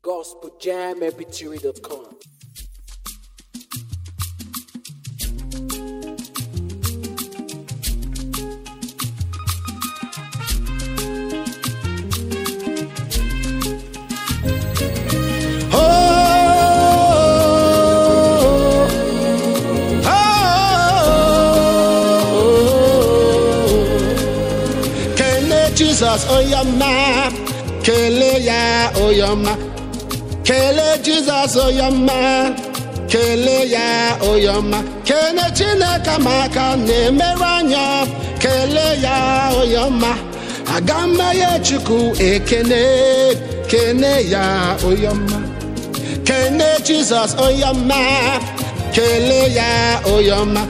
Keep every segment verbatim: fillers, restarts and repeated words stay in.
gospel jam m p three dot com. Jesus, oh your ma, kele ya, oh your ma, kele Jesus, oh your ma, kele ya, oh your ma, kene Chineke maka na-emeranyo, kele ya, oh your ma, agama ye Chukwu ekene, kene ya, oh your ma, kene Jesus, oh your ma, kele ya, oh your ma,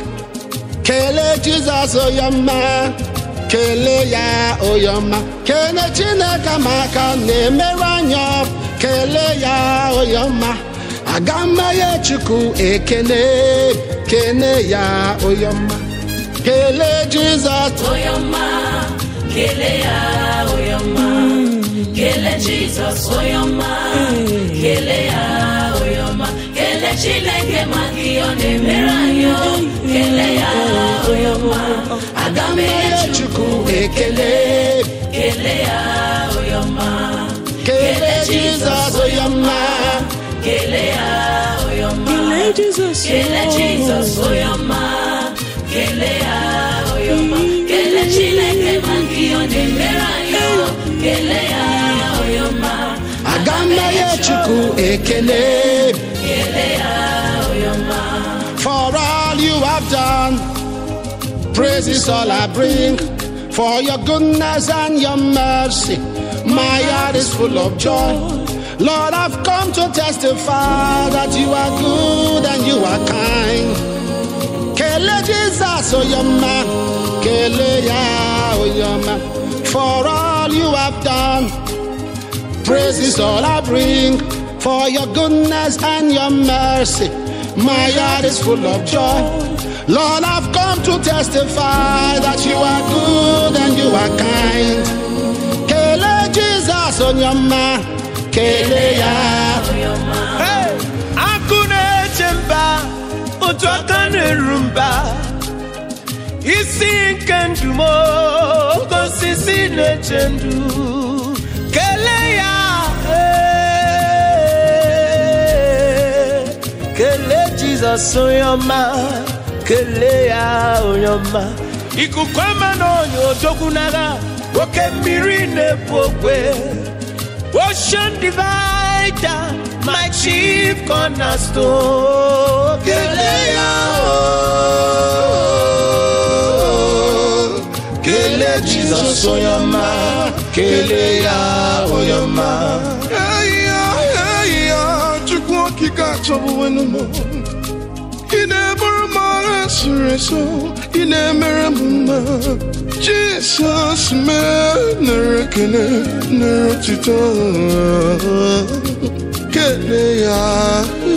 kele Jesus, oh your ma. Kele ya oyoma, kene Chineke maka na-emeranyo, kele ya oyoma, agama ye Chukwu ekene, kene ya oyoma, kele Jesus oyoma, kele ya oyoma, kele Jesus oyoma, kele ya oyoma, kele Chineke maka yo na-emeranyo, kele ya oyoma, agama ye Chukwu ekele, kele ya oyoma, kele Jesus oyoma, kele ya oyoma, kele Jesus, kele Jesus oyoma, kele ya oyoma, kele Chineke maka yo na-emeranyo, kele ya oyoma, agama ye Chukwu ekele, kele ya oyoma. For all you have done, praise is all I bring. For your goodness and your mercy, my heart is full of joy. Lord, I've come to testify that you are good and you are kind. Kele Jesus, oh your man, kele ya, oh your man. For all you have done, praise is all I bring. For your goodness and your mercy, my heart is full of joy. Lord, I've come to testify that you are good and you are kind. Kele Jesus on your ma, kele ya. Hey, akune chemba, utwakane rumba. Isi nkendumo, kosisi nechendu. Kele ya, hey, kele Jesus on your ma. Kele ya oyoma ikukwama n'onyo tokunaga oke mmiri na-epokwe ocean divider my chief cornerstone kele ya kele Jesus oyoma kele ya oyoma ya ya Chukwu okike achọbụ enumo ị na-eburu m agha siri so ị na-emere m mma Jizọs mee nara ekele nara otito kele ya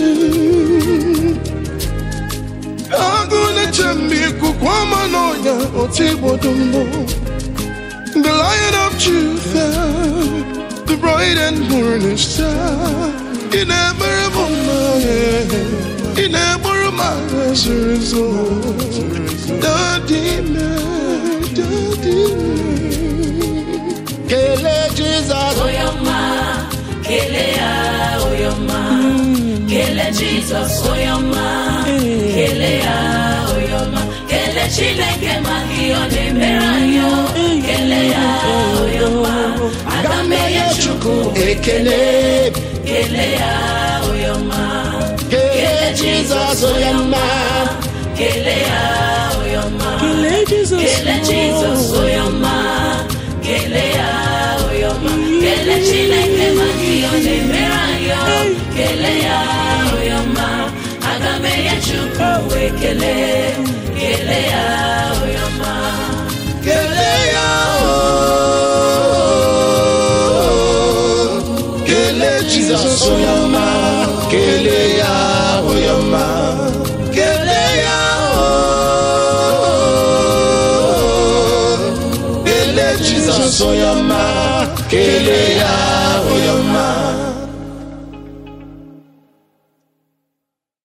agụ na-eche mgbe ikuku ama n'ọnya otu igbodo mbụ the Lion of Judah, the bright and morning star ị na-emere m mma in a burma result, Daddy man, Daddy man. Kele Jesus, oyoma, kele ya oyoma, kele Jesus oyoma, kele ya oyoma, kele Chineke maka yo na-emeranyo, kele ya oyoma, agama ye Chukwu ekele, kele ya oyoma. Kele Jesus, oh your ma, kele ya oyoma, kele Jesus, kele Jesus oyoma, kele ya oyoma, kele Chineke maka yo na-emeranyo, kele ya oyoma, agama ye Chukwu ekele, kele ya oyoma, Kele ya Kele Jesus, oh your ma, kele ya oyoma, kele ya kele Jesus oyoma, kele ya